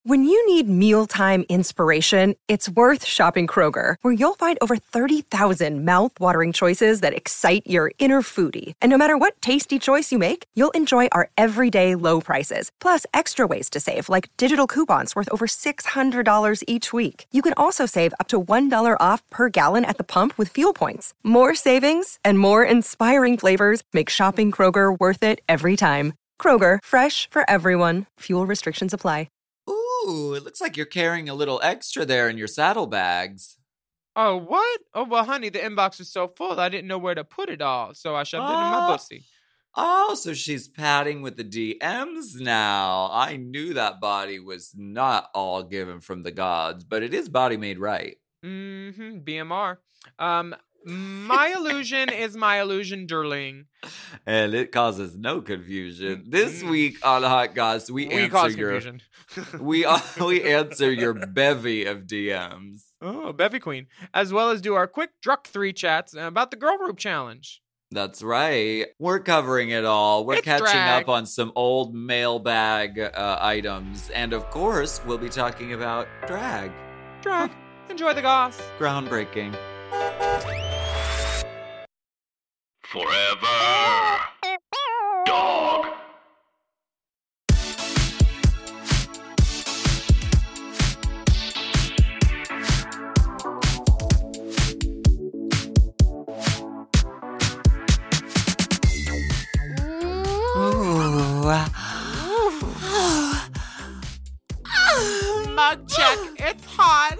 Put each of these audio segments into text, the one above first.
When you need mealtime inspiration, it's worth shopping Kroger, where you'll find over 30,000 mouth-watering choices that excite your inner foodie. And no matter what tasty choice you make, you'll enjoy our everyday low prices, plus extra ways to save, like digital coupons worth over $600 each week. You can also save up to $1 off per gallon at the pump with fuel points. More savings and more inspiring flavors make shopping Kroger worth it every time. Kroger, fresh for everyone. Fuel restrictions apply. Ooh, it looks like you're carrying a little extra there in your saddlebags. Oh, what? Oh, well, honey, the inbox is so full, I didn't know where to put it all, so I shoved it in my pussy. Oh, so she's padding with the DMs now. I knew that body was not all given from the gods, but it is body made right. Mm-hmm, BMR. My illusion is my illusion, darling. And it causes no confusion. This week on Hot Goss, we answer your confusion. we answer your bevy of DMs. Oh, Bevy Queen. As well as do our quick Druck 3 chats about the Girl Group Challenge. That's right. We're covering it all. We're catching drag. up on some old mailbag items. And of course, we'll be talking about drag. Drag. Enjoy the goss. Groundbreaking. Forever Dog. Mug check. It's hot.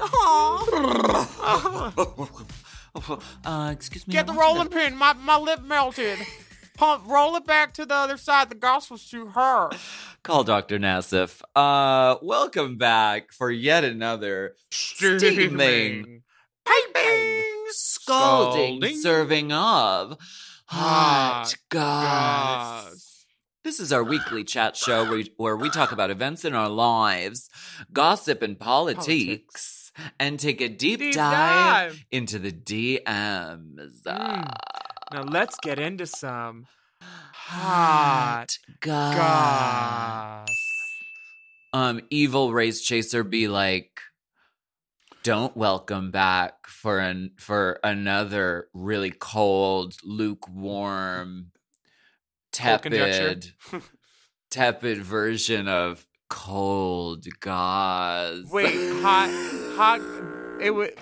Excuse me. Get the rolling pin. My lip melted. Roll it back to the other side. The goss was too hard. Call Dr. Nassif. Welcome back for yet another steaming, piping, scalding serving of Hot Goss. This is our weekly chat show where we talk about events in our lives, gossip and politics. And take a deep dive into the DMs. Now let's get into some Hot Goss. Evil Race Chaser be like, don't welcome back for another really cold, lukewarm, tepid version of Cold Goss. Wait, hot. It would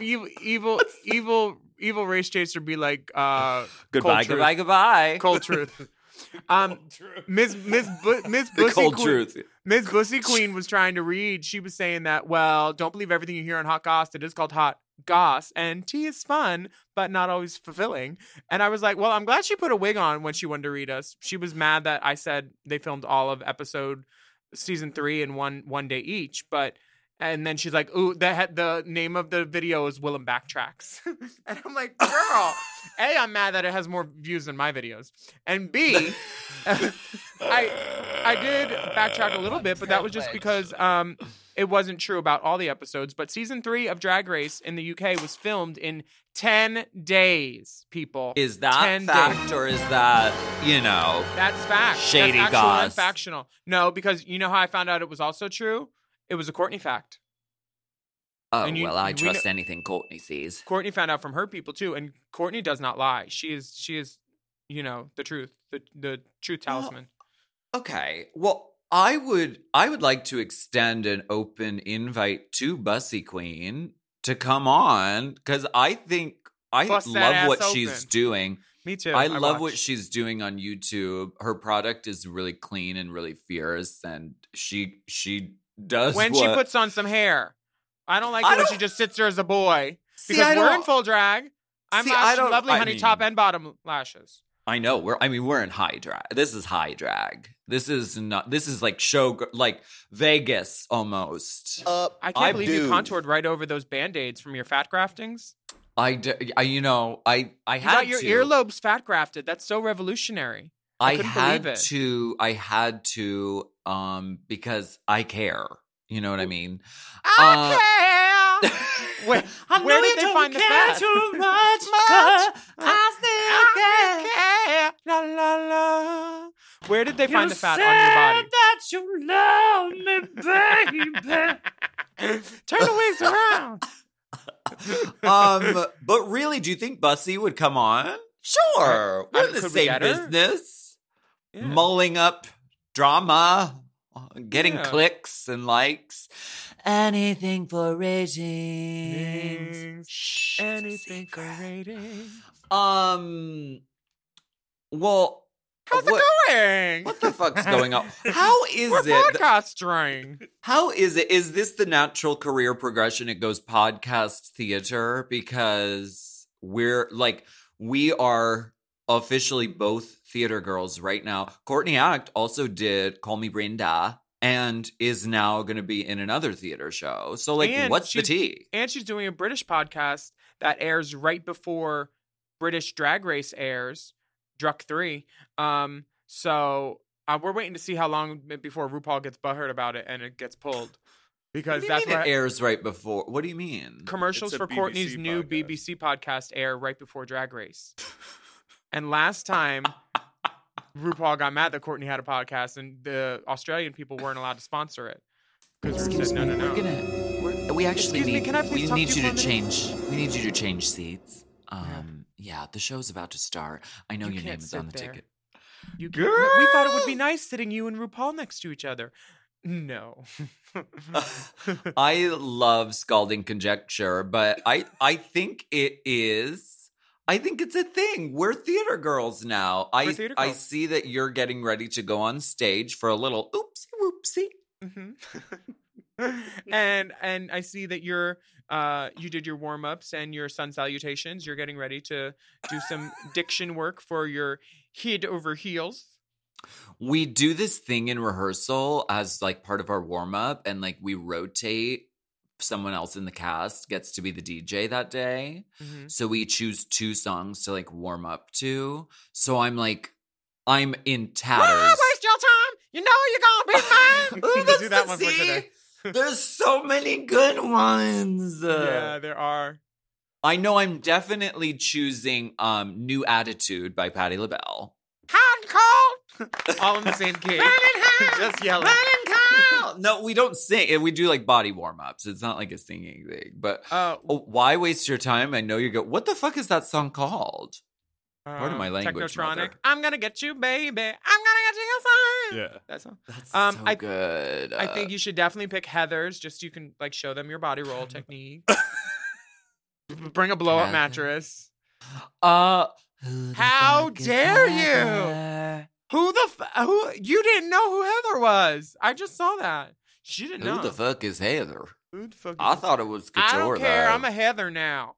evil race chaser be like goodbye, goodbye. Cold truth. Miss Bussy Cold Queen, truth. Miss Bussy Queen was trying to read. She was saying that, well, don't believe everything you hear on Hot Goss. It is called Hot Goss, and tea is fun, but not always fulfilling. And I was like, well, I'm glad she put a wig on when she wanted to read us. She was mad that I said they filmed all of season 3 in one day each, and then she's like, ooh, the name of the video is Willem Backtracks. And I'm like, girl, A, I'm mad that it has more views than my videos, and B, I did backtrack a little bit, but that was just because it wasn't true about all the episodes. But season 3 of Drag Race in the UK was filmed in 10 days, people. Is that fact or is that, That's fact. Shady That's goss? Factional. No, because you know how I found out it was also true? It was a Courtney fact. Oh, well, I trust anything Courtney sees. Courtney found out from her people too, and Courtney does not lie. She is, the truth, the truth talisman. Okay. Well, I would like to extend an open invite to Bussy Queen to come on, because I think I love what she's doing. Me too. I love what she's doing on YouTube. Her product is really clean and really fierce, and she does when she puts on some hair. I don't like it when she just sits there as a boy. Because we're in full drag. I'm lovely, honey, top and bottom lashes. I know. We're in high drag. This is high drag. This is like like Vegas almost. I can't believe you contoured right over those Band-Aids from your fat graftings. I had you got your earlobes fat grafted. That's so revolutionary. I had to because I care. You know what I mean? I care. Where did they find the fat? Too much. I still care. La la la. Where did they find the fat on your body? That you love me, baby. Turn the wigs around. But really, do you think Bussy would come on? Sure. We're in the could we same get her? business. Yeah. Mulling up drama, getting Yeah. clicks and likes. Anything for ratings. Shh, it's a Anything for secret. ratings. Well, How's it going? What the fuck's going on? How is We're it? podcasting. How is it? Is this the natural career progression? It goes podcast theater because we are officially both theater girls right now. Courtney Act also did Call Me Brenda and is now going to be in another theater show. So And what's the tea? And she's doing a British podcast that airs right before British Drag Race airs, Druk 3. So we're waiting to see how long before RuPaul gets butthurt about it and it gets pulled. Because that's what what it airs right before. What do you mean? commercials It's a for Courtney's BBC new podcast. BBC podcast air right before Drag Race. And last time, RuPaul got mad that Courtney had a podcast and the Australian people weren't allowed to sponsor it. Because Ru said, no. We actually Excuse me, need, can I please we talk need to you you for to a minute? change. We need you to change seats. Yeah, the show's about to start. I know You your name can't is on sit the there. ticket. We Girl! thought it would be nice sitting you and RuPaul next to each other. No. I love scalding conjecture, but I think it is. I think it's a thing. We're theater girls now. We're theater I girls. see that you're getting ready to go on stage for a little oopsie whoopsie. And I see that you did your warm-ups and your sun salutations. You're getting ready to do some diction work for your head over heels. We do this thing in rehearsal as part of our warm up, and we rotate. Someone else in the cast gets to be the DJ that day. Mm-hmm. So we choose 2 songs to warm up to. So I'm in tatters. Why waste your time? You know you're gonna be fine. Ooh, You that's do that the one for see? today. There's so many good ones. Yeah, there are. I know I'm definitely choosing New Attitude by Patti LaBelle. Hot and cold. All in the same key. Just yelling. No, we don't sing. We do body warm-ups. It's not like a singing thing. But why waste your time? I know you go, what the fuck is that song called? Pardon my language, Technotronic. mother. I'm gonna get you, baby. I'm gonna get you, son. Yeah. That song. That's so good. I think you should definitely pick Heather's. Just you can show them your body roll technique. Bring a blow-up Heather. mattress. How How dare you? Who you didn't know who Heather was? I just saw that. She didn't know. Who the fuck is Heather? Who the fuck I is- thought it was Couture, I don't care. though. I'm a Heather now.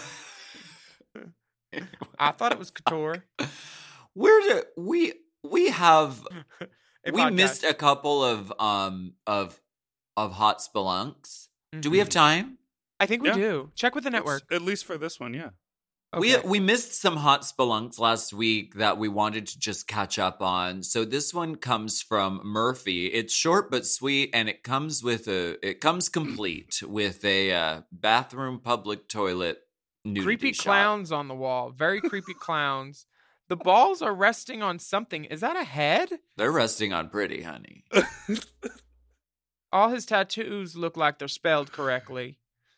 I thought it was Couture. Where do we have A we podcast. missed a couple of hot spelunks. Do we have Mhm. time? I think we Yeah. do. Check with the network. At least for this one, yeah. Okay. We missed some hot spelunks last week that we wanted to just catch up on. So this one comes from Murphy. It's short but sweet, and it comes complete with a bathroom public toilet nudity Creepy shot. clowns on the wall. Very creepy clowns. The balls are resting on something. Is that a head? They're resting on pretty, honey. All his tattoos look like they're spelled correctly.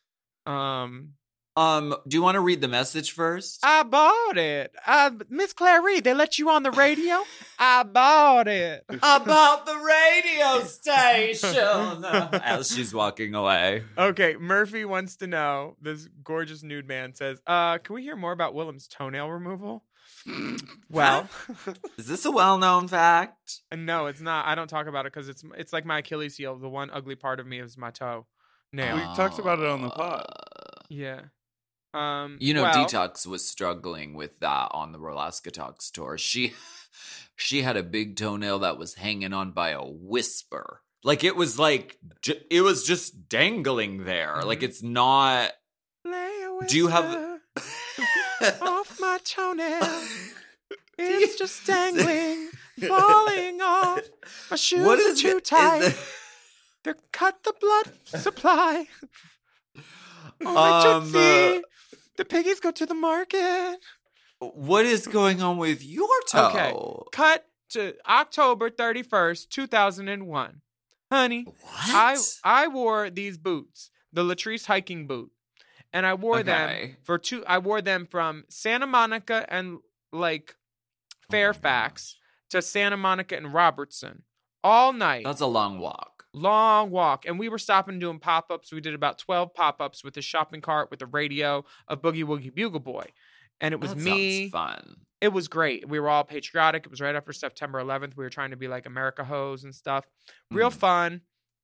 Do you want to read the message first? I bought it. Miss Clary, they let you on the radio? I bought it. About the radio station. As she's walking away. Okay, Murphy wants to know, this gorgeous nude man says, can we hear more about Willem's toenail removal? Well, Is this a well-known fact? no, it's not. I don't talk about it because it's like my Achilles heel. The one ugly part of me is my toe nail. We talked about it on the pod. Yeah. Well, Detox was struggling with that on the Rolaska Talks tour. She had a big toenail that was hanging on by a whisper. It was it was just dangling there. Mhm. It's not. Lay a Do you have- whisper off my toenail? It's just dangling, falling off. My shoes What are is too it? tight. They cut the blood supply. Oh, my Tootsie. The piggies go to the market. What is going on with your toe? Okay. Cut to October 31st, 2001. Honey, What? I wore these boots, the Latrice hiking boot. And I wore them I wore them from Santa Monica and like Fairfax to Santa Monica and Robertson all night. That's a long walk. Long walk. And we were stopping doing pop-ups. We did about 12 pop-ups with a shopping cart with a radio of Boogie Woogie Bugle Boy. And it was That me. sounds fun. It was great. We were all patriotic. It was right after September 11th. We were trying to be like America hoes and stuff. Real fun.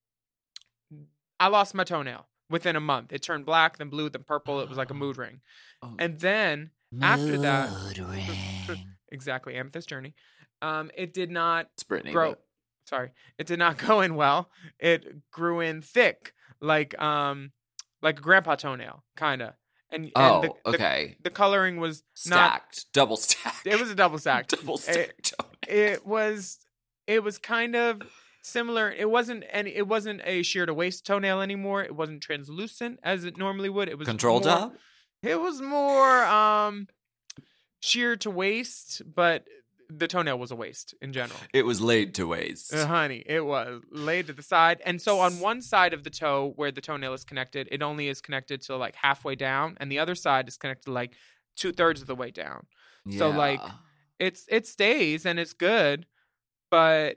I lost my toenail within a month. It turned black, then blue, then purple. It was like a mood ring. Oh. And then after that, Mood ring. exactly, Amethyst Journey. It did not It's Brittany. grow. but- Sorry, it did not go in well. It grew in thick, like a grandpa toenail, kind of. And okay. the coloring was not. Stacked. Double stacked. It was a double stack. Double stacked. It was kind of similar. It wasn't a sheer to waist toenail anymore. It wasn't translucent as it normally would. It was Control more, top? It was more sheer to waist, but the toenail was a waist in general. It was laid to waist. Honey, it was laid to the side. And so on one side of the toe where the toenail is connected, it only is connected to like halfway down. And the other side is connected to like 2/3 of the way down. So like it stays and it's good, but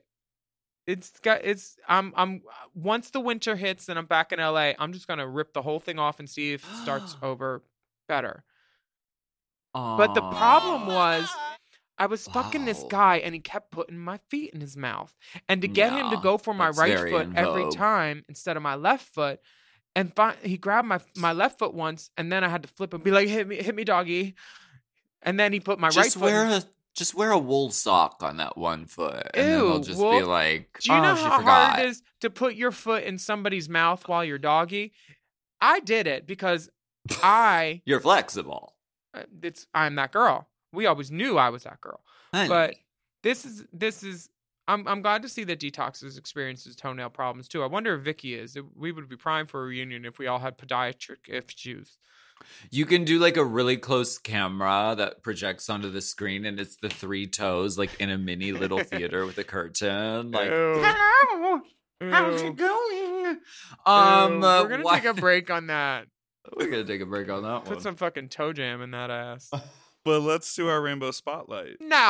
I'm once the winter hits and I'm back in LA, I'm just gonna rip the whole thing off and see if it starts over better. But the problem was I was fucking this Wow. guy and he kept putting my feet in his mouth. And to get him to Yeah, go for my that's right very foot in every vogue. time instead of my left foot, and he grabbed my left foot once, and then I had to flip and be like, hit me, doggy. And then he put my right foot. Just wear a wool sock on that one foot, and then Ew, they'll just wool- be like, Do you know she how forgot. hard it is to put your foot in somebody's mouth while you're doggy? I did it because You're flexible. I'm that girl. We always knew I was that girl. Honey. But this is I'm glad to see that Detox has experienced toenail problems too. I wonder if Vicky is. We would be primed for a reunion if we all had podiatric issues. You can do like a really close camera that projects onto the screen, and it's the 3 toes, like in a mini little theater with a curtain. Like, Ew. hello, how's Ew. it going? We're gonna why- take a break on that. We're gonna take a break on that Put one. some fucking toe jam in that ass. Well, let's do our rainbow spotlight. No.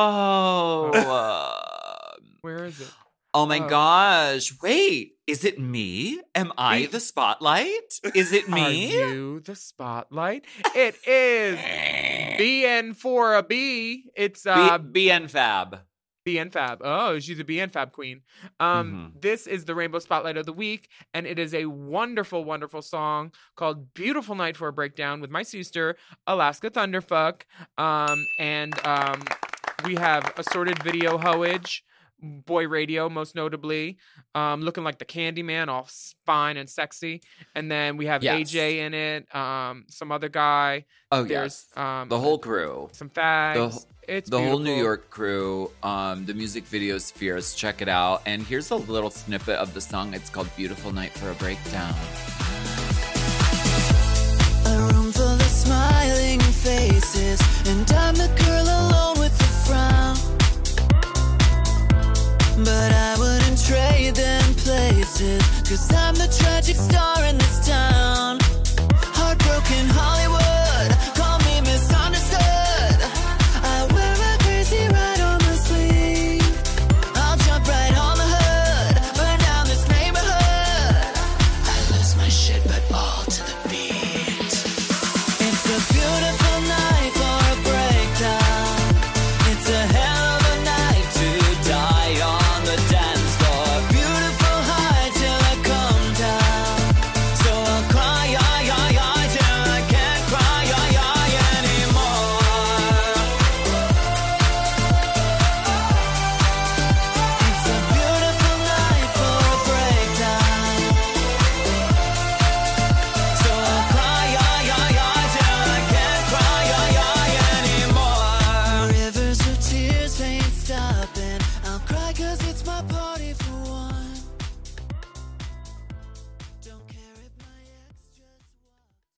Oh, Where is it? oh my Oh. gosh! Wait, is it me? Am I the spotlight? Is it me? Are you the spotlight? It is BN for a B. It's BN Fab. BN Fab. Oh, she's a BN Fab queen. This is the Rainbow Spotlight of the Week, and it is a wonderful, wonderful song called Beautiful Night for a Breakdown with my sister, Alaska Thunderfuck. We have assorted video hoage, Boy Radio most notably, looking like the Candyman, all fine and sexy. And then we have Yes. AJ in it, some other guy. Oh There's yes, the whole crew. some fags. It's The whole New beautiful. York crew, the music video is fierce. Check it out. And here's a little snippet of the song. It's called Beautiful Night for a Breakdown. A room full of smiling faces, and I'm the girl alone with the frown. But I wouldn't trade them places, 'cause I'm the tragic star in this town. Heartbroken Hollywood, call me misunderstood. I wear a crazy ride on my sleeve. I'll jump right on the hood, burn down this neighborhood. I lose my shit, but all to the beat. It's a beautiful night for a breakdown. It's a hell of a night to die on the dance floor. Beautiful high till I come down. So I'll cry till I can't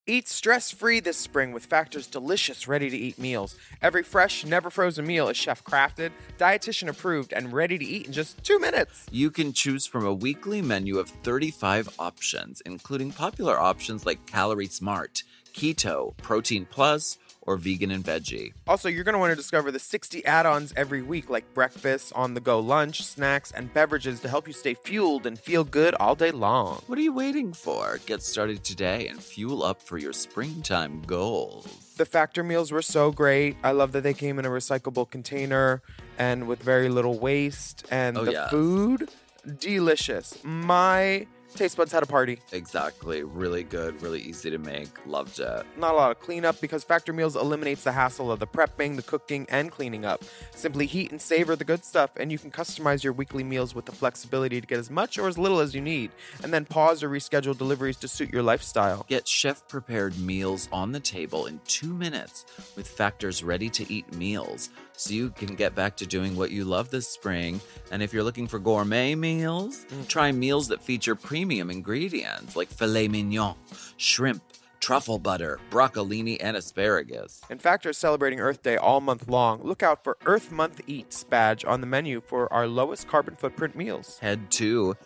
Eat stress-free this spring with Factor's delicious, ready-to-eat meals. Every fresh, never-frozen meal is chef-crafted, dietitian-approved, and ready to eat in just 2 minutes. You can choose from a weekly menu of 35 options, including popular options like Calorie Smart, Keto, Protein Plus, or Vegan and Veggie. Also, you're going to want to discover the 60 add-ons every week, like breakfast, on-the-go lunch, snacks, and beverages to help you stay fueled and feel good all day long. What are you waiting for? Get started today and fuel up for your springtime goals. The Factor meals were so great. I love that they came in a recyclable container and with very little waste. And food, delicious. My taste buds had a party. Exactly. Really good, really easy to make. Loved it. Not a lot of cleanup because Factor Meals eliminates the hassle of the prepping, the cooking, and cleaning up. Simply heat and savor the good stuff, and you can customize your weekly meals with the flexibility to get as much or as little as you need, and then pause or reschedule deliveries to suit your lifestyle. Get chef-prepared meals on the table in 2 minutes with Factor's ready-to-eat meals, so you can get back to doing what you love this spring. And if you're looking for gourmet meals, try meals that feature premium ingredients like filet mignon, shrimp, truffle butter, broccolini, and asparagus. And Factor is celebrating Earth Day all month long. Look out for Earth Month Eats badge on the menu for our lowest carbon footprint meals. Head to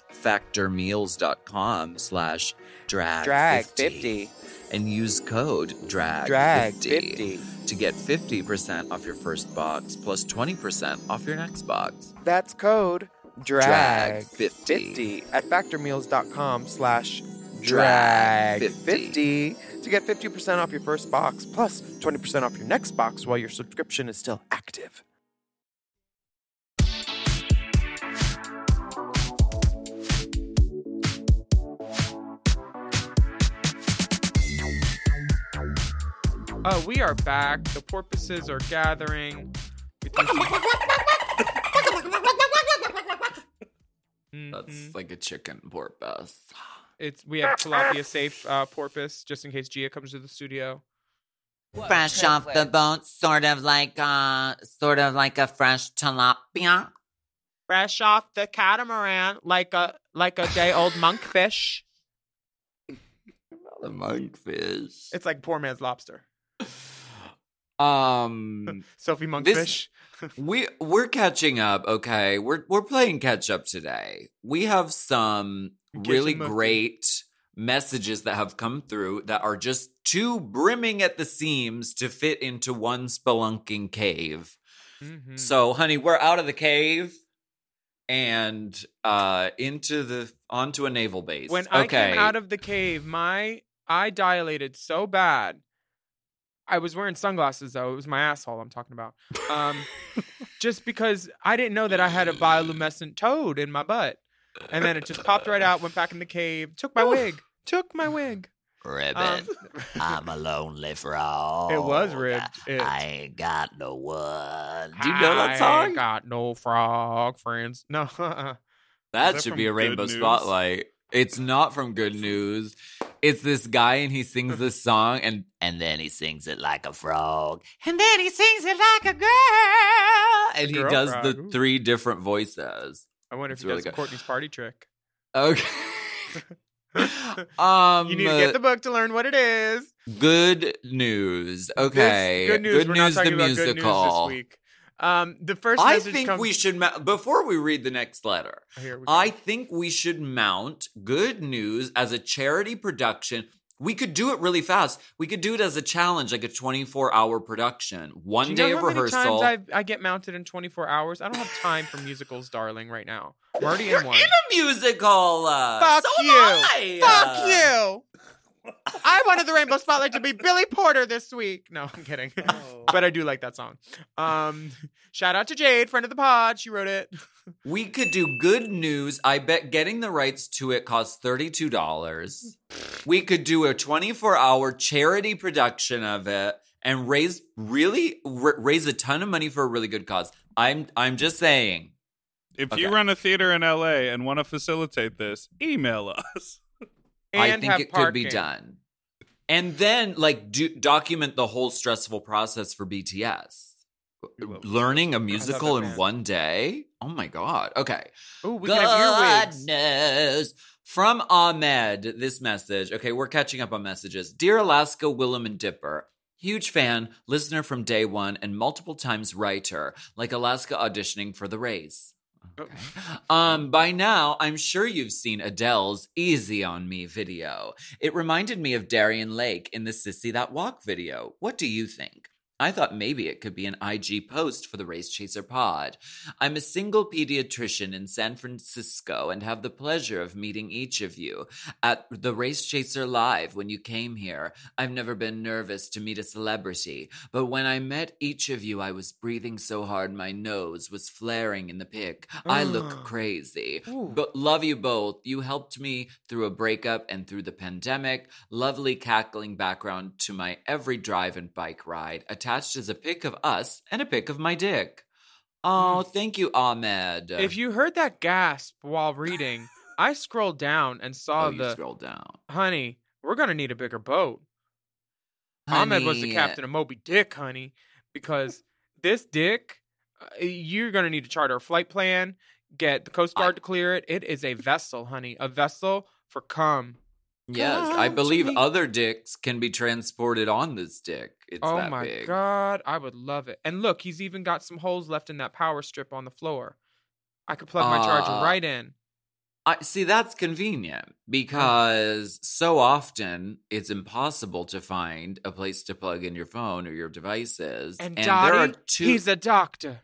factormeals.com/drag50 and use code DRAG50 to get 50% off your first box plus 20% off your next box. That's code DRAG50 at factormeals.com/drag50 to get 50% off your first box plus 20% off your next box while your subscription is still active. We are back. The porpoises are gathering. That's like a chicken porpoise. We have tilapia safe porpoise just in case Gia comes to the studio. Fresh off the boat, sort of like a fresh tilapia. Fresh off the catamaran, like a day old monkfish. The monkfish. It's like poor man's lobster. Sophie Monkfish. We're catching up, okay? We're playing catch up today. We have some really great messages that have come through that are just too brimming at the seams to fit into one spelunking cave. Mm-hmm. So, honey, we're out of the cave and onto a naval base. When I came out of the cave, my eye dilated so bad. I was wearing sunglasses, though. It was my asshole I'm talking about. Just because I didn't know that I had a bioluminescent toad in my butt. And then it just popped right out, went back in the cave, took my wig. Ribbit, I'm a lonely frog. It was ribbed. I ain't got no one. Do you know that song? I ain't got no frog friends. No. That should be a Rainbow Spotlight. It's not from Good News. It's this guy and he sings this song and then he sings it like a frog. And then he sings it like a girl. And he does the 3 different voices. I wonder if he does Courtney's party trick. Okay. You need to get the book to learn what it is. Good News. Okay. Good News. We're not talking the about musical. Good News this week. The first I message think we should before we read the next letter. I think we should mount Good News as a charity production. We could do it really fast. We could do it as a challenge, like a 24-hour production. One day of rehearsal. How many times I get mounted in 24 hours? I don't have time for musicals, darling, right now. I'm already in one. In a musical. Fuck you. Fuck you. I wanted the Rainbow Spotlight to be Billy Porter this week. No, I'm kidding. Oh. But I do like that song. Shout out to Jade, friend of the pod. She wrote it. We could do Good News. I bet getting the rights to it costs $32. We could do a 24-hour charity production of it and raise a ton of money for a really good cause. I'm just saying. If you run a theater in LA and want to facilitate this, email us. I think it could be done. And then, document the whole stressful process for BTS. Learning a musical in one day? Oh, my God. Okay. Ooh, we can have earwigs. Good news From Ahmed, this message. Okay, we're catching up on messages. Dear Alaska, Willem, and Dipper. Huge fan, listener from day one, and multiple times writer, like Alaska auditioning for the race. Okay. By now, I'm sure you've seen Adele's Easy on Me video. It reminded me of Darien Lake in the Sissy That Walk video. What do you think? I thought maybe it could be an IG post for the Race Chaser pod. I'm a single pediatrician in San Francisco and have the pleasure of meeting each of you at the Race Chaser Live when you came here. I've never been nervous to meet a celebrity, but when I met each of you, I was breathing so hard my nose was flaring in the pic. I look crazy. But love you both. You helped me through a breakup and through the pandemic. Lovely cackling background to my every drive and bike ride. Attached is a pic of us and a pic of my dick. Oh, thank you, Ahmed. If you heard that gasp while reading, I scrolled down and saw scrolled down. Honey, we're going to need a bigger boat. Honey. Ahmed was the captain of Moby Dick, honey, because this dick, you're going to need to charter a flight plan, get the Coast Guard to clear it. It is a vessel, honey, a vessel for cum. Yes, I believe other dicks can be transported on this dick. It's oh that my big. God, I would love it. And look, he's even got some holes left in that power strip on the floor. I could plug my charger right in. See, that's convenient because so often it's impossible to find a place to plug in your phone or your devices. And there Dottie, are two. he's a doctor.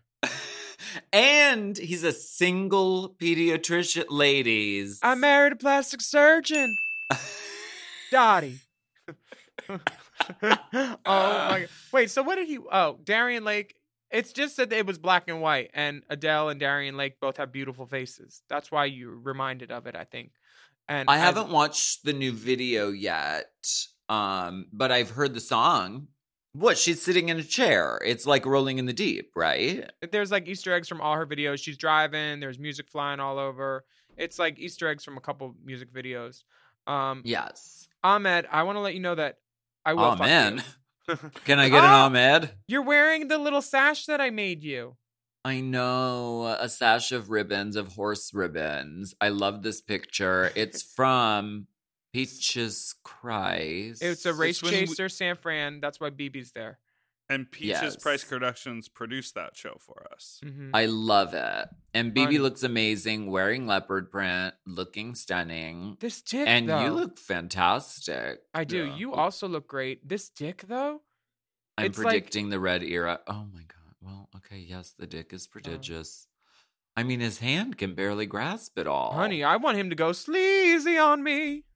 And he's a single pediatrician, ladies. I married a plastic surgeon. Dottie. Oh my God. Wait, so what did he... Oh, Darien Lake. It's just that it was black and white, and Adele and Darien Lake both have beautiful faces. That's why you're reminded of it, I think. And I haven't watched the new video yet, but I've heard the song. What? She's sitting in a chair. It's like Rolling in the Deep, right? There's like Easter eggs from all her videos. She's driving. There's music flying all over. It's like Easter eggs from a couple music videos. Yes. Ahmed, I want to let you know that I will fuck Amen. you. Can I get an Ahmed? You're wearing the little sash that I made you. I know, a sash of ribbons, of horse ribbons. I love this picture. It's from Peaches Christ. It's a Race Chaser San Fran. That's why BB's there. And Peaches Price Productions produced that show for us. Mm-hmm. I love it. And BB looks amazing, wearing leopard print, looking stunning. This dick, and though. you look fantastic. I do. Yeah. You also look great. This dick, though. I'm it's predicting the red era. Oh my God. Well, okay. Yes, the dick is prodigious. I mean, his hand can barely grasp it all. Honey, I want him to go sleazy on me.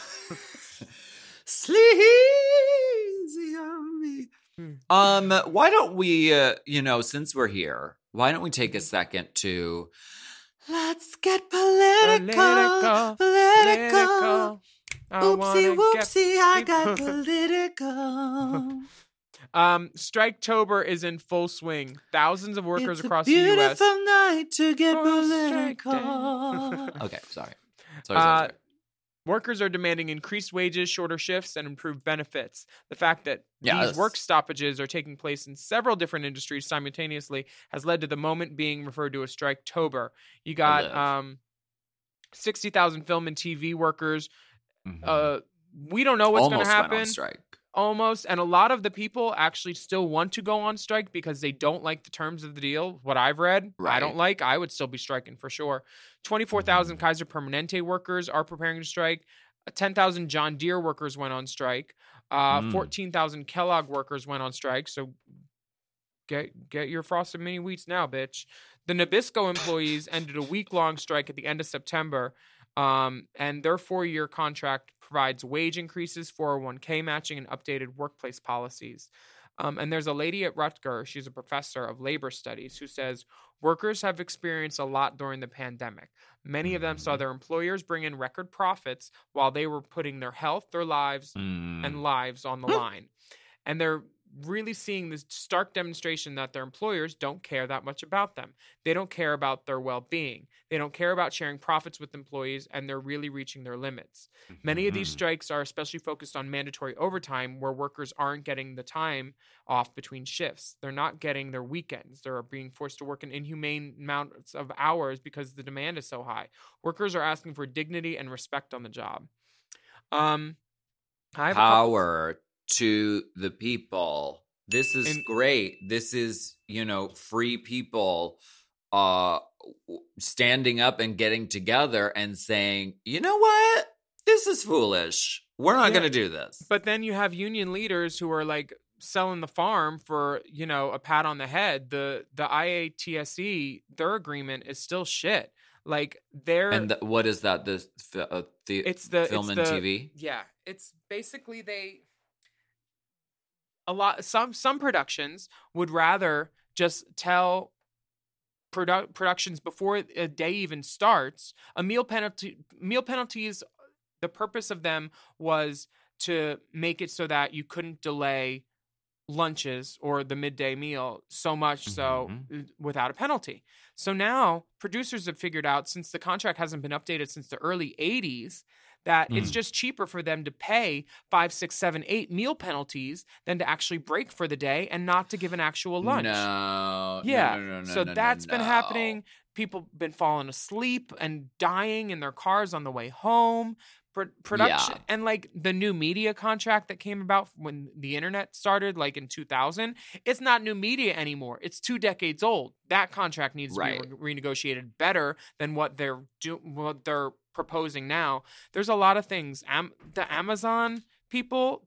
Sleazy on me. Why don't we, since we're here, why don't we take a second to let's get political. Oopsie whoopsie, I got political. Striketober is in full swing. Thousands of workers across the It's a U.S. beautiful night to get strike political. Okay, sorry. Workers are demanding increased wages, shorter shifts, and improved benefits. The fact that Yes. these work stoppages are taking place in several different industries simultaneously has led to the moment being referred to as Striketober. You got 60,000 film and TV workers. We don't know what's going to happen. Went on strike. Almost. And a lot of the people actually still want to go on strike because they don't like the terms of the deal. What I've read, Right. I don't like. I would still be striking for sure. 24,000 Kaiser Permanente workers are preparing to strike. 10,000 John Deere workers went on strike. 14,000 Kellogg workers went on strike. So get your Frosted Mini Wheats now, bitch. The Nabisco employees ended a week-long strike at the end of September. And their 4-year contract provides wage increases, 401k matching, and updated workplace policies. And there's a lady at Rutgers, she's a professor of labor studies, who says workers have experienced a lot during the pandemic. Many of them saw their employers bring in record profits while they were putting their health, their lives, and lives on the line. And really seeing this stark demonstration that their employers don't care that much about them. They don't care about their well-being. They don't care about sharing profits with employees, and they're really reaching their limits. Many of these strikes are especially focused on mandatory overtime, where workers aren't getting the time off between shifts. They're not getting their weekends. They're being forced to work an inhumane amounts of hours because the demand is so high. Workers are asking for dignity and respect on the job. Power to the people. This is great. This is, free people standing up and getting together and saying, you know what? This is foolish. We're not going to do this. But then you have union leaders who are like selling the farm for, a pat on the head. The IATSE, their agreement is still shit. Like what is that? It's the film and TV? Yeah. It's basically some productions would rather just tell productions before a day even starts. Meal penalties, the purpose of them was to make it so that you couldn't delay lunches or the midday meal so much so without a penalty. So now producers have figured out, since the contract hasn't been updated since the early 80s, that it's just cheaper for them to pay 5, 6, 7, 8 meal penalties than to actually break for the day and not to give an actual lunch. No. So that's been happening. People been falling asleep and dying in their cars on the way home. Production and like the new media contract that came about when the internet started, like in 2000, it's not new media anymore. It's 2 decades old. That contract needs to be renegotiated better than what they're proposing now. There's a lot of things. The Amazon people,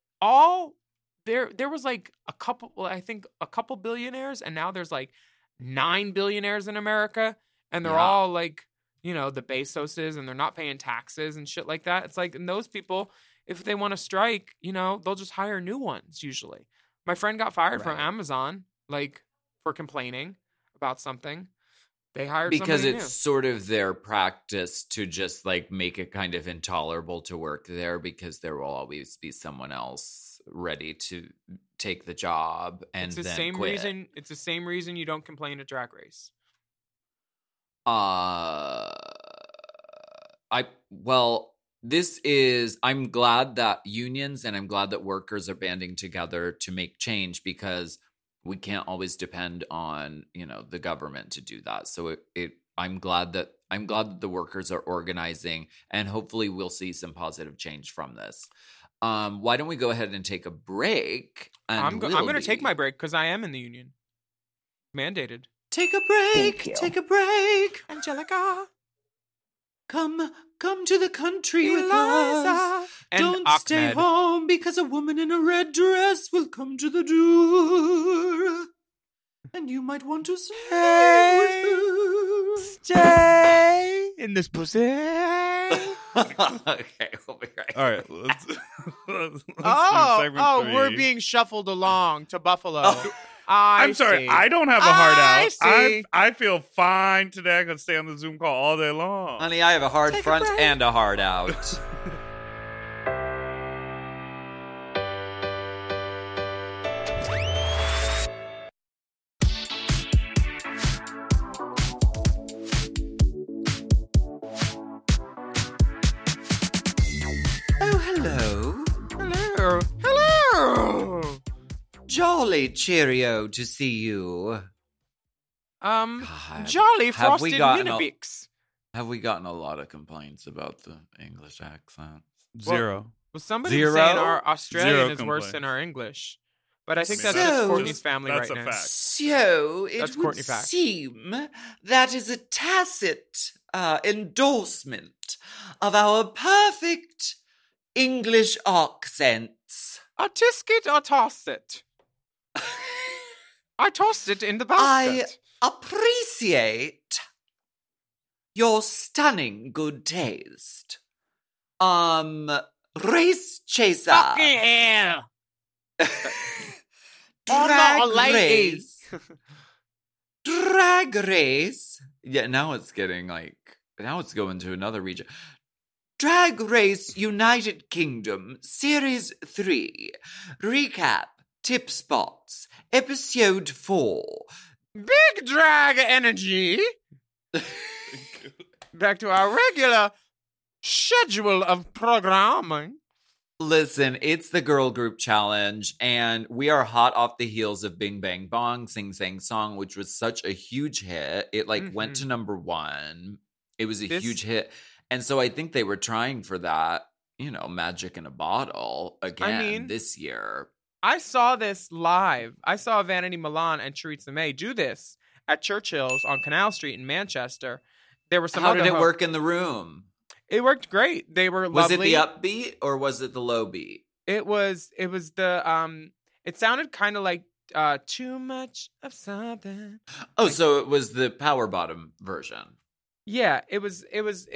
there was like a couple billionaires, and now there's like 9 billionaires in America, and they're all like, the Bezoses, and they're not paying taxes and shit like that. It's like, and those people, if they want to strike, they'll just hire new ones usually. My friend got fired from Amazon, like, for complaining about something. They hired because somebody it's new. Sort of their practice to just like make it kind of intolerable to work there, because there will always be someone else ready to take the job and it's the then same quit. reason. It's the same reason you don't complain at Drag Race. I'm glad that unions and I'm glad that workers are banding together to make change, because we can't always depend on, the government to do that. So I'm glad that the workers are organizing, and hopefully we'll see some positive change from this. Why don't we go ahead and take a break? I'm going to take my break because I am in the union. Mandated. Take a break. Take a break. Angelica. Come to the country with us. And Don't Ahmed. stay home, because a woman in a red dress will come to the door. And you might want to stay with her. Stay in this pussy. Okay, we'll be right. All right, let's do segment 3. We're being shuffled along to Buffalo. I'm sorry, see. I don't have a hard I out. see. I feel fine today. I can stay on the Zoom call all day long. Honey, I have a hard front and a hard out. Oh, hello. Hello. Jolly cheerio to see you. God, Jolly have we Frosted gotten Winabix. Have we gotten a lot of complaints about the English accent? 0. Well, somebody Zero? saying our Australian Zero is worse complaints. than our English. But I think that's So- just Courtney's family That's right a now. fact. So it That's would Courtney fact. seem that is a tacit endorsement of our perfect English accents. A tisket or toss it? I tossed it in the I basket. appreciate your stunning good taste. Race chaser. Fucking hell. I'm not a lady. Drag race. Yeah, now it's going to another region. Drag Race United Kingdom Series 3. Recap Tip Spots, episode 4. Big drag energy. Back to our regular schedule of programming. Listen, it's the girl group challenge, and we are hot off the heels of Bing Bang Bong, Sing Sang Song, which was such a huge hit. It went to number 1. It was a huge hit. And so I think they were trying for that, magic in a bottle again this year. I saw this live. I saw Vanity Milan and Teresa May do this at Churchill's on Canal Street in Manchester. There were some How did it work in the room? It worked great. They were lovely. Was it the upbeat or was it the low beat? It was the it sounded kind of like too much of something. Oh, so it was the power bottom version. Yeah, it was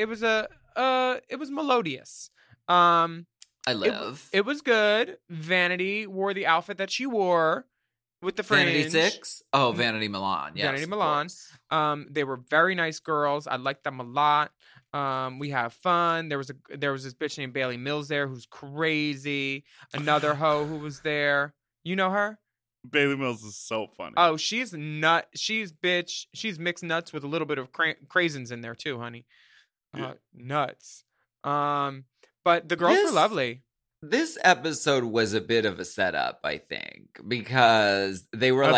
melodious. I live. It was good. Vanity wore the outfit that she wore with the fringe. Vanity 6? Oh, Vanity Milan. Yes, Vanity Milan. They were very nice girls. I liked them a lot. We have fun. There was this bitch named Bailey Mills there who's crazy. Another hoe who was there. You know her? Bailey Mills is so funny. Oh, she's nut. She's bitch. She's mixed nuts with a little bit of craisins in there too, honey. Nuts. But the girls were lovely. This episode was a bit of a setup, I think, because they were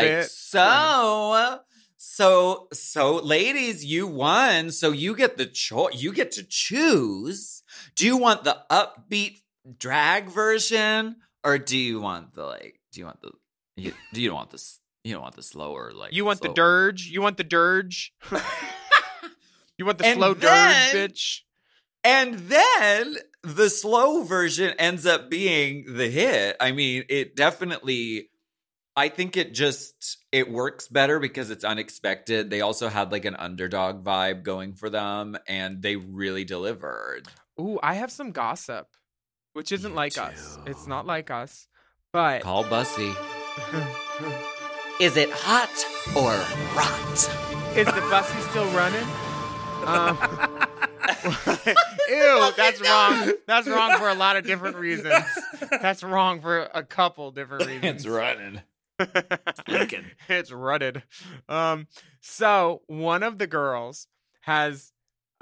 So, ladies, you won. So you get the you get to choose. Do you want the upbeat drag version, or do you want the you don't want the slower You want slower. the dirge? You want the dirge? You want the slow dirge, bitch? And then the slow version ends up being the hit. I mean, it definitely, I think it works better because it's unexpected. They also had an underdog vibe going for them, and they really delivered. Ooh, I have some gossip, which isn't like us. It's not like us, but... Call Bussy. Is it hot or rot? Is the Bussy still running? Ew, that's wrong. That's wrong for a lot of different reasons. That's wrong for a couple different reasons. It's running. It's rutted. So one of the girls has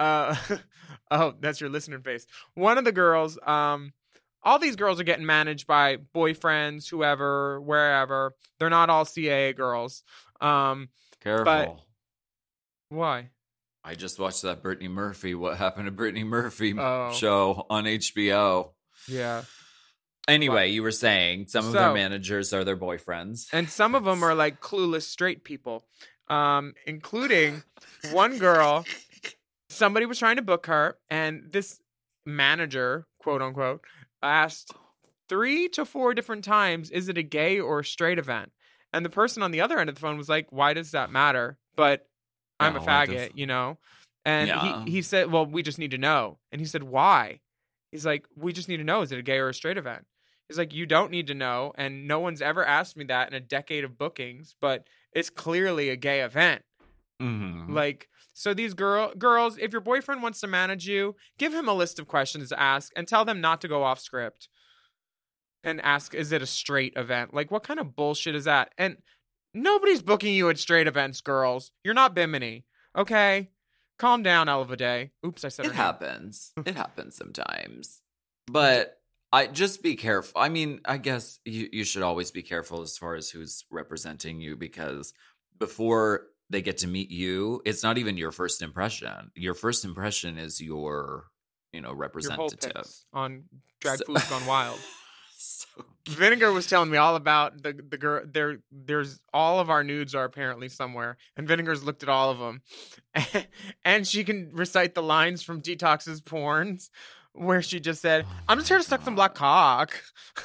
oh, that's your listening face. One of the girls, all these girls are getting managed by boyfriends, whoever, wherever. They're not all CAA girls. Careful. But why? I just watched that Brittany Murphy, What Happened to Brittany Murphy show on HBO. Yeah. Anyway, you were saying some of their managers are their boyfriends. And some of them are clueless straight people, including one girl. Somebody was trying to book her, and this manager, quote unquote, asked 3 to 4 different times, is it a gay or a straight event? And the person on the other end of the phone was like, why does that matter? But I'm a faggot, And he said, well, we just need to know. And he said, why? He's like, we just need to know. Is it a gay or a straight event? He's like, you don't need to know. And no one's ever asked me that in a decade of bookings, but it's clearly a gay event. Mm-hmm. So these girls, if your boyfriend wants to manage you, give him a list of questions to ask and tell them not to go off script. And ask, is it a straight event? What kind of bullshit is that? And nobody's booking you at straight events, girls. You're not Bimini, okay? Calm down, Elva Day. Oops, I said her name. Happens. It happens sometimes. But just be careful. I mean, I guess you should always be careful as far as who's representing you, because before they get to meet you, it's not even your first impression. Your first impression is your, representative. Your whole picks on Drag Food's Gone Wild. Vinegar was telling me all about the girl. There's all of our nudes are apparently somewhere, and Vinegar's looked at all of them, and she can recite the lines from Detox's porns, where she just said, "I'm just here to suck some black cock."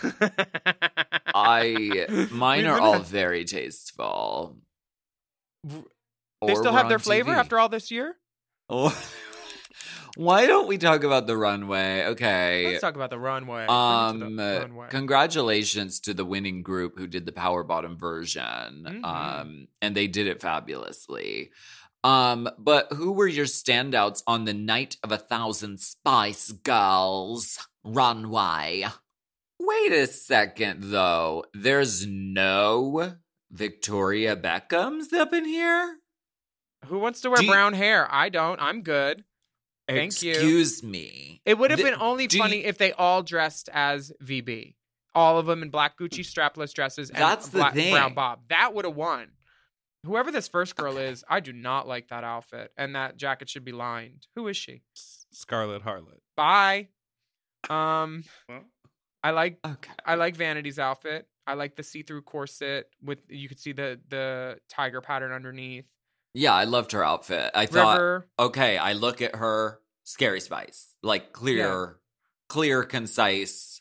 Mine are all very tasteful. They still have their flavor after all this year. Oh. Why don't we talk about the runway? Okay. Let's talk about the runway. Congratulations to the winning group who did the power bottom version. Mm-hmm. And they did it fabulously. But who were your standouts on the Night of 1,000 Spice Girls runway? Wait a second, though. There's no Victoria Beckhams up in here? Who wants to wear brown hair? I don't. I'm good. Thank you. Excuse me. It would have been only funny if they all dressed as VB. All of them in black Gucci strapless dresses and That's the black, thing. brown bob. That would have won. Whoever this first girl is, I do not like that outfit. And that jacket should be lined. Who is she? Scarlet Harlot. Bye. Well, I like Okay. Vanity's outfit. I like the see-through corset with you could see the tiger pattern underneath. Yeah, I loved her outfit. I thought, River. okay, I look at her, Scary Spice. Like clear, concise.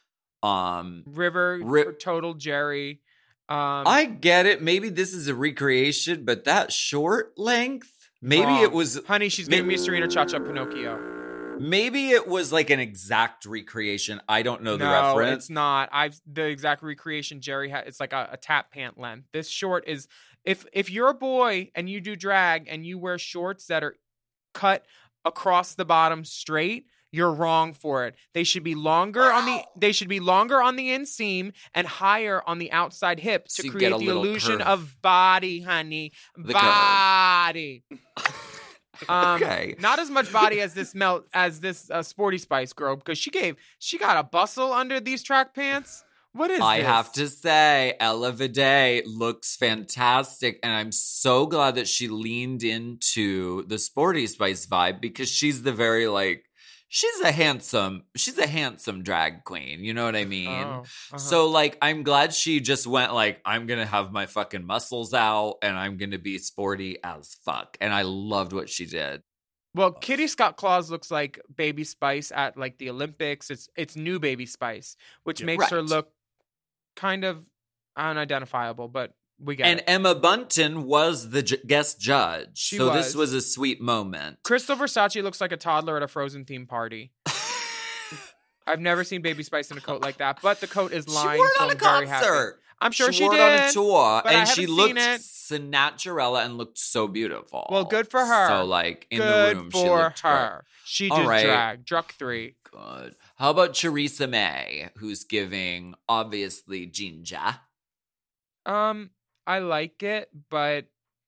River, total Jerry. I get it. Maybe this is a recreation, but that short length, maybe wrong. it was. Honey, she's giving me Serena Cha-Cha Pinocchio. Maybe it was like an exact recreation. I don't know the No, reference. it's not. The exact recreation Jerry had. It's like a tap pant length. This short is if you're a boy and you do drag and you wear shorts that are cut across the bottom straight, you're wrong for it. They should be longer on the inseam and higher on the outside hip to So you create get a the little illusion curve. of body, honey. The Body. Okay. Not as much body as this Sporty Spice girl because she got a bustle under these track pants. What is I this? have to say, Ella Vidae looks fantastic, and I'm so glad that she leaned into the Sporty Spice vibe because she's the very she's a handsome drag queen. You know what I mean? Oh, So I'm glad she just went I'm gonna have my fucking muscles out and I'm gonna be sporty as fuck. And I loved what she did. Well, Kitty Scott Claus looks like Baby Spice at the Olympics. It's new Baby Spice, which makes her Right. look kind of unidentifiable, but we get And it. Emma Bunton was the guest judge. This was a sweet moment. Crystal Versace looks like a toddler at a Frozen theme party. I've never seen Baby Spice in a coat like that, but the coat is She lined, wore it so on a I'm very happy. concert. I'm sure she wore did. it on a tour, but I and she haven't looked seen it. naturella and looked so beautiful. Well, good for her. So, in Good the room, for she looked her. She All just right. Drug 3. good. How about Charissa May, who's giving obviously ginger? I like it, but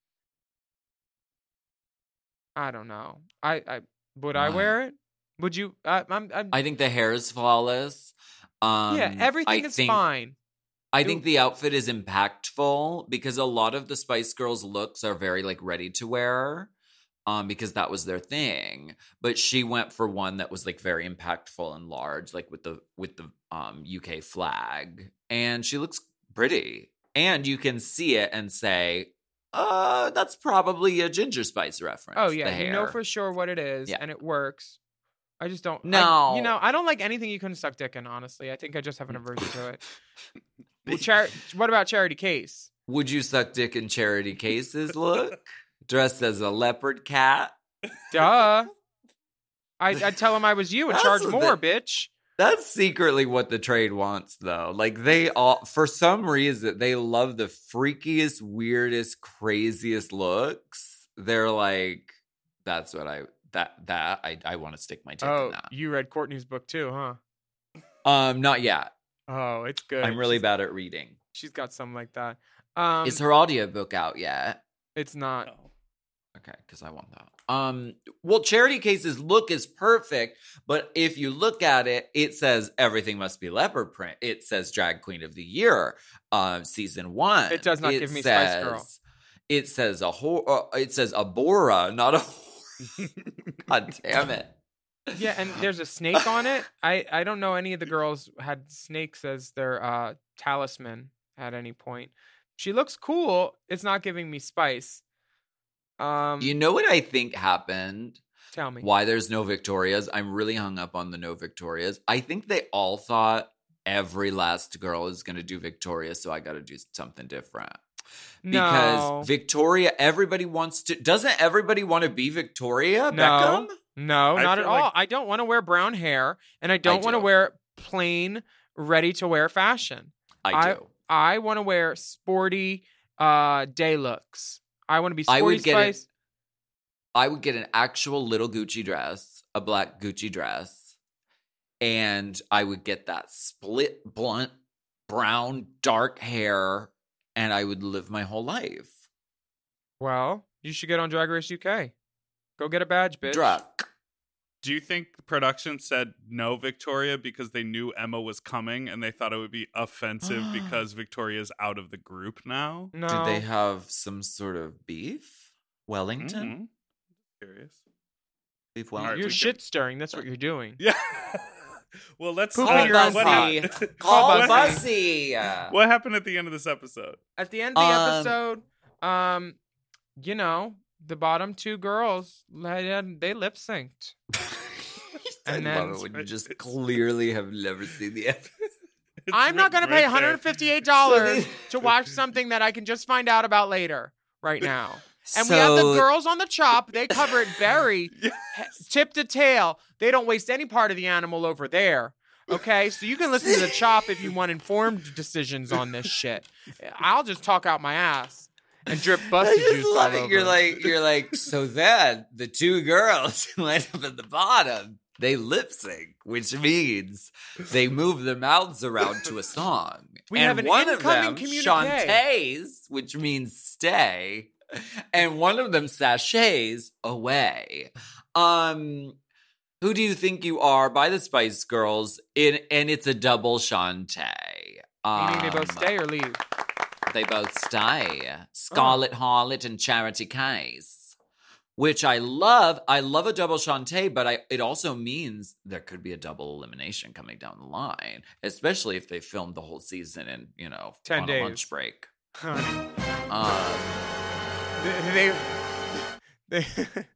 I don't know. I would I What? wear it? Would you? I'm I think the hair is flawless. yeah, everything is fine. I think the outfit is impactful because a lot of the Spice Girls looks are very ready to wear. Because that was their thing. But she went for one that was very impactful and large, with the UK flag. And she looks pretty. And you can see it and say, that's probably a Ginger Spice reference. Oh the yeah, hair. you know for sure what it is, Yeah. and it works. I just don't. No. I don't like anything you couldn't suck dick in. Honestly, I think I just have an aversion to it. Well, what about Charity Case? Would you suck dick in Charity Case's look? Dressed as a leopard cat? Duh. I'd tell him I was you and That's charge what more, bitch. That's secretly what the trade wants, though. They all, for some reason, they love the freakiest, weirdest, craziest looks. They're that's what I want to stick my dick in that. You read Courtney's book too, huh? Not yet. Oh, it's good. I'm really bad at reading. She's got something like that. Is her audiobook out yet? It's not. Okay, because I want that. Well, Charity Case's look is perfect, but if you look at it, it says everything must be leopard print. It says Drag Queen of the Year, season 1. It does not give me Spice Girl. It says it says Abora, not a whore. God damn it. Yeah, and there's a snake on it. I don't know any of the girls had snakes as their talisman at any point. She looks cool. It's not giving me Spice. You know what I think happened? Tell me. Why there's no Victorias? I'm really hung up on the no Victorias. I think they all thought every last girl is going to do Victoria, so I got to do something different. Because Victoria, everybody wants to. Doesn't everybody want to be Victoria Beckham? No, I not at feel all. like- I don't want to wear brown hair, and I don't want to do. wear plain, ready-to-wear fashion. I do. I want to wear sporty day looks. I want to be sporty I would get Spice. I would get an actual little Gucci dress, a black Gucci dress, and I would get that split, blunt, brown, dark hair, and I would live my whole life. Well, you should get on Drag Race UK. Go get a badge, bitch. Druck. Do you think the production said no, Victoria, because they knew Emma was coming and they thought it would be offensive because Victoria's out of the group now? No. Did they have some sort of beef? Wellington? Mhm. Curious. Beef All right, Wellington? You're we shit stirring. That's what you're doing. Yeah. Well, let's Poop Call in your own what, pot. hap- Call Bussy. Bussy. what happened at the end of this episode? At the end of the Um, episode, you know, the bottom two girls, they lip synced. I And love then- it when you just clearly have never seen the episode. It's I'm not going to written pay right there. $158 to watch something that I can just find out about later, right now. And we have the So- girls on the chop. They cover it very tip to tail. They don't waste any part of the animal over there. Okay, so you can listen to the chop if you want informed decisions on this shit. I'll just talk out my ass and drip I busted just juice all love it. over. You're like, so then the two girls who end up at the bottom, they lip sync, which means they move their mouths around to a song. We and have an one of incoming them, communique. Shantays, which means stay, and one of them sachets away. Who do you think you are by the Spice Girls? And it's a double Shantae. Meaning they both stay or leave. They both stay. Scarlett Harlot and Charity Case. Which I love. I love a double Shantae, but it also means there could be a double elimination coming down the line, especially if they filmed the whole season in, 10 on days. a lunch break. They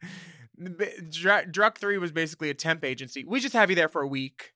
Druck 3 was basically a temp agency. We just have you there for a week.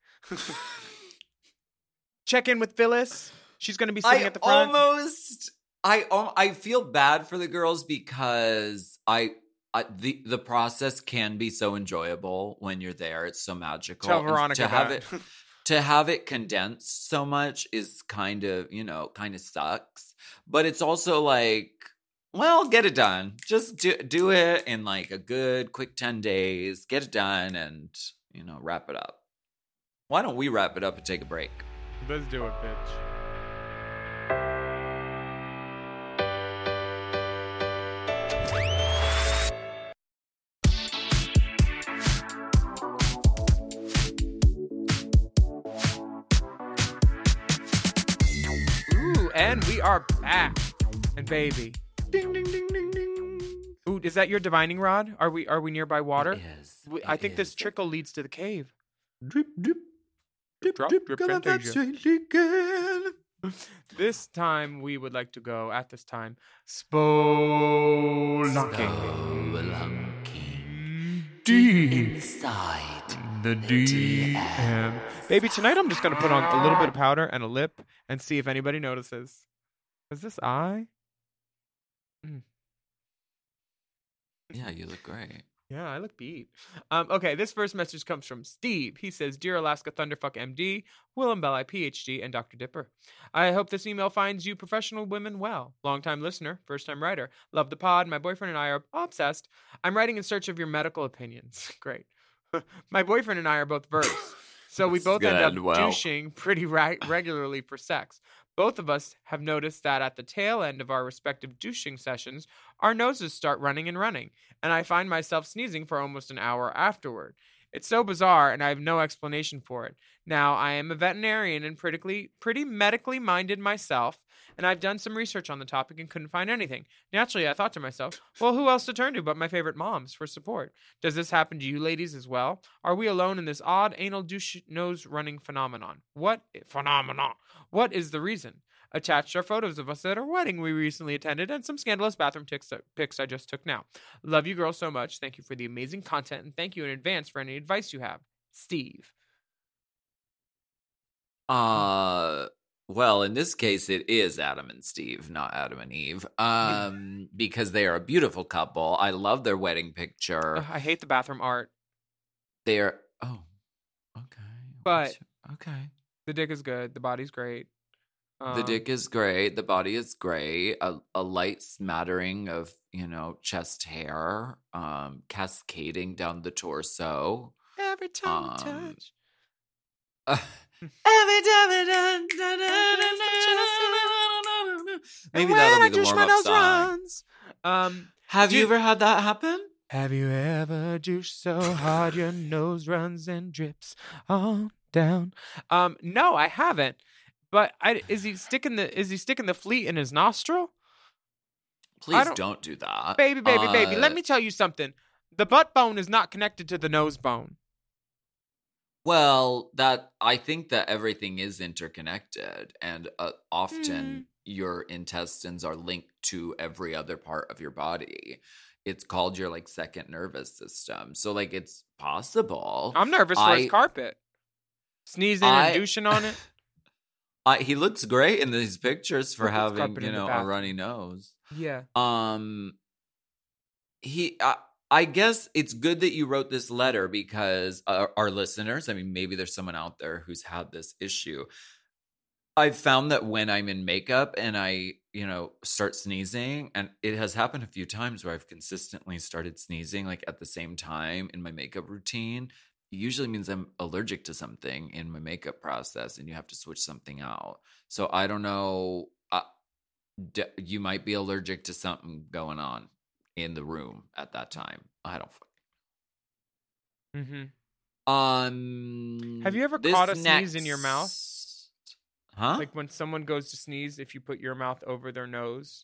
Check in with Phyllis. She's going to be sitting at the front. I feel bad for the girls because the process can be so enjoyable when you're there. It's so magical. Tell And Veronica to have that. to have it condensed so much is kind of sucks. But it's also like, well, get it done. Just do it in like a good quick 10 days. Get it done and wrap it up. Why don't we wrap it up and take a break? Let's do it, bitch. Ooh, and we are back. And baby. Ding ding ding ding ding. Ooh, is that your divining rod? Are we nearby water? I think this trickle leads to the cave. Drip, drip. Drop, drip, Fantasia. This time we would like to go at this time spelunking deep Inside the DM. Baby, tonight I'm just gonna put on a little bit of powder and a lip and see if anybody notices. Is this I? Yeah, you look great. Yeah, I look beat. Okay, this first message comes from Steve. He says, Dear Alaska Thunderfuck MD, Willem Belli, PhD, and Dr. Dipper. I hope this email finds you professional women well. Long-time listener, first-time writer. Love the pod. My boyfriend and I are obsessed. I'm writing in search of your medical opinions. Great. My boyfriend and I are both verse, so we both end up Good, wow. douching pretty regularly for sex. Both of us have noticed that at the tail end of our respective douching sessions, our noses start running, and I find myself sneezing for almost an hour afterward. It's so bizarre, and I have no explanation for it. Now, I am a veterinarian and pretty medically minded myself, and I've done some research on the topic and couldn't find anything. Naturally, I thought to myself, well, who else to turn to but my favorite moms for support? Does this happen to you ladies as well? Are we alone in this odd anal douche nose running phenomenon? What is the reason? Attached are photos of us at our wedding we recently attended and some scandalous bathroom pics I just took now. Love you girls so much. Thank you for the amazing content, and thank you in advance for any advice you have. Steve. Well, in this case, it is Adam and Steve, not Adam and Eve, because they are a beautiful couple. I love their wedding picture. I hate the bathroom art. Okay. But- okay. The dick is good. The body's great. The dick is great. The body is great. A light smattering of, chest hair, cascading down the torso. Every time you touch. Maybe that'll be the warm-up song. Have you ever had that happen? Have you ever juiced so hard your nose runs and drips on down? No, I haven't. But is he sticking the fleet in his nostril? Please don't do that. Baby, let me tell you something. The butt bone is not connected to the nose bone. Well, I think that everything is interconnected, and often your intestines are linked to every other part of your body. It's called your second nervous system. So it's possible. I'm nervous for his carpet. Sneezing and douching on it. He looks great in these pictures for having, a runny nose. Yeah. I guess it's good that you wrote this letter because our listeners, maybe there's someone out there who's had this issue. I've found that when I'm in makeup and I, start sneezing, and it has happened a few times where I've consistently started sneezing at the same time in my makeup routine, it usually means I'm allergic to something in my makeup process and you have to switch something out. So I don't know. You might be allergic to something going on in the room at that time. I don't fucking. Have you ever caught a sneeze in your mouth? Huh? When someone goes to sneeze, if you put your mouth over their nose?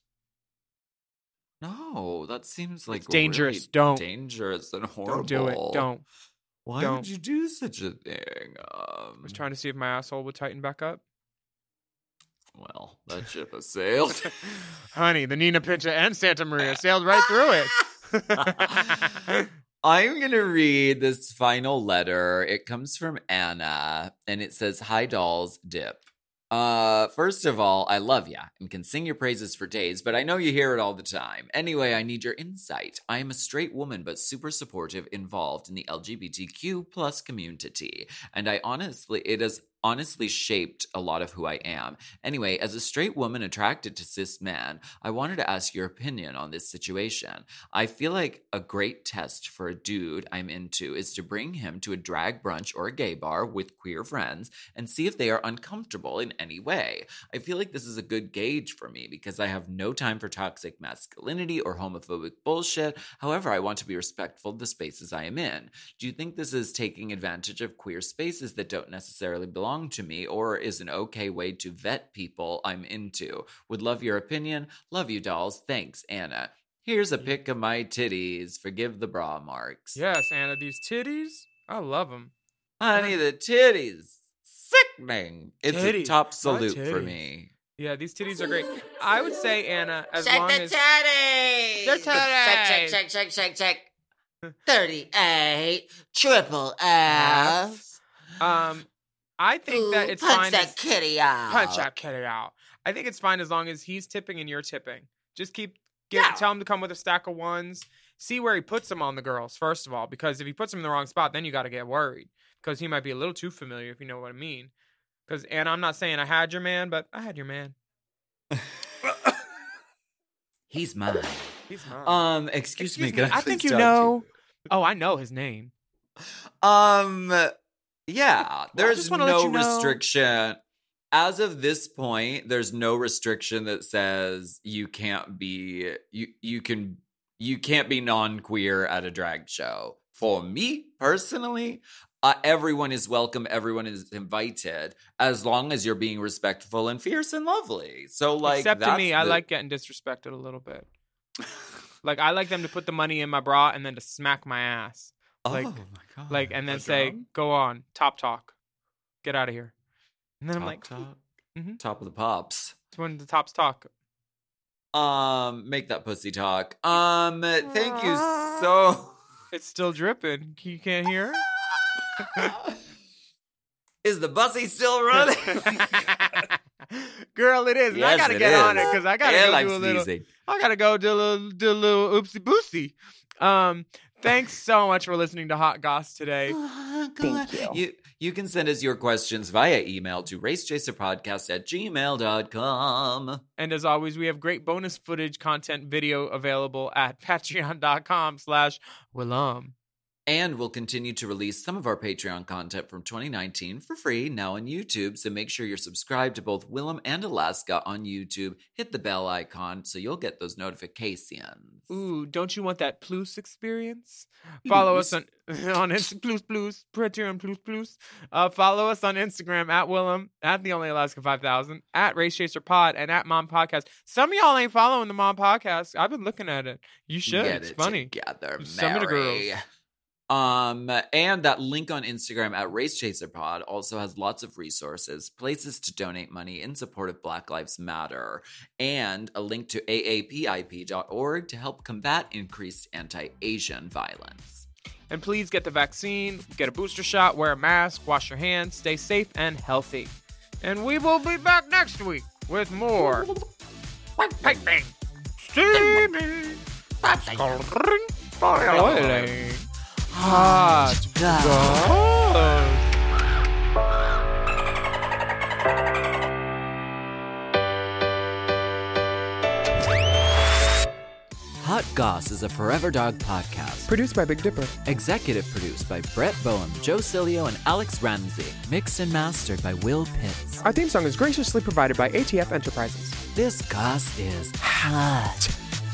No, that seems like it's dangerous. Really don't. Dangerous and horrible. Don't do it. Don't. Why would you do such a thing? I was trying to see if my asshole would tighten back up. Well, that ship has sailed. Honey, the Nina Pinta and Santa Maria sailed right through it. I'm going to read this final letter. It comes from Anna, and it says, "Hi, dolls, dip. First of all, I love ya and can sing your praises for days, but I know you hear it all the time. Anyway, I need your insight. I am a straight woman, but super supportive, involved in the LGBTQ plus community, and it has honestly shaped a lot of who I am. Anyway, as a straight woman attracted to cis men, I wanted to ask your opinion on this situation. I feel like a great test for a dude I'm into is to bring him to a drag brunch or a gay bar with queer friends and see if they are uncomfortable in any way. I feel like this is a good gauge for me because I have no time for toxic masculinity or homophobic bullshit. However, I want to be respectful of the spaces I am in. Do you think this is taking advantage of queer spaces that don't necessarily belong to me, or is an okay way to vet people I'm into? Would love your opinion. Love you, dolls. Thanks, Anna. Here's a pic of my titties. Forgive the bra marks." Yes, Anna, these titties, I love them. Honey, the titties. Sickening. It's titties. A top salute for me. Yeah, these titties are great. I would say, Anna, as Check long the as... titties! The titties! Check. 38, triple F. I think that it's punch fine. That kitty out. Punch that kitty out. I think it's fine as long as he's tipping and you're tipping. Just tell him to come with a stack of ones. See where he puts them on the girls, first of all, because if he puts them in the wrong spot, then you got to get worried because he might be a little too familiar, if you know what I mean. Because, and I'm not saying I had your man, but I had your man. He's mine. He's mine. Excuse me. Can I think you know. Oh, I know his name. Yeah, there's no restriction. As of this point, there's no restriction that says you can't be you can't be non-queer at a drag show. For me personally, everyone is welcome, everyone is invited, as long as you're being respectful and fierce and lovely. So except to me, I like getting disrespected a little bit. I like them to put the money in my bra and then to smack my ass. Oh my God. And then say, "Go on, top talk, get out of here." And then top I'm like, talk. Mm-hmm. Top of the pops. It's when the tops talk. Make that pussy talk. Thank you so. It's still dripping. You can't hear it? Is the bussy still running? Girl, it is. And yes, I gotta get on it because I gotta go do a little. Sneezing. I gotta go do a little oopsie boosty. Thanks so much for listening to Hot Goss today. Thank you. You can send us your questions via email to racechaserpodcast@gmail.com. And as always, we have great bonus footage content video available at patreon.com/Willam. And we'll continue to release some of our Patreon content from 2019 for free now on YouTube, so make sure you're subscribed to both Willem and Alaska on YouTube. Hit the bell icon so you'll get those notifications. Ooh, don't you want that plus experience? Follow us on plus, Patreon plus. Follow us on Instagram at Willem, at The Only Alaska 5000, at Race Chaser Pod, and at Mom Podcast. Some of y'all ain't following the Mom Podcast. I've been looking at it. You should. It's funny. Together, Some of the Mary. girls. And that link on Instagram at Race Chaser Pod also has lots of resources, places to donate money in support of Black Lives Matter, and a link to aapip.org to help combat increased anti-Asian violence. And please get the vaccine, get a booster shot, wear a mask, wash your hands, stay safe and healthy. And we will be back next week with more piping, steaming, boiling, hot goss. Hot Goss is a Forever Dog podcast. Produced by Big Dipper. Executive produced by Brett Boehm, Joe Cilio, and Alex Ramsey. Mixed and mastered by Will Pitts. Our theme song is graciously provided by ATF Enterprises. This goss is hot.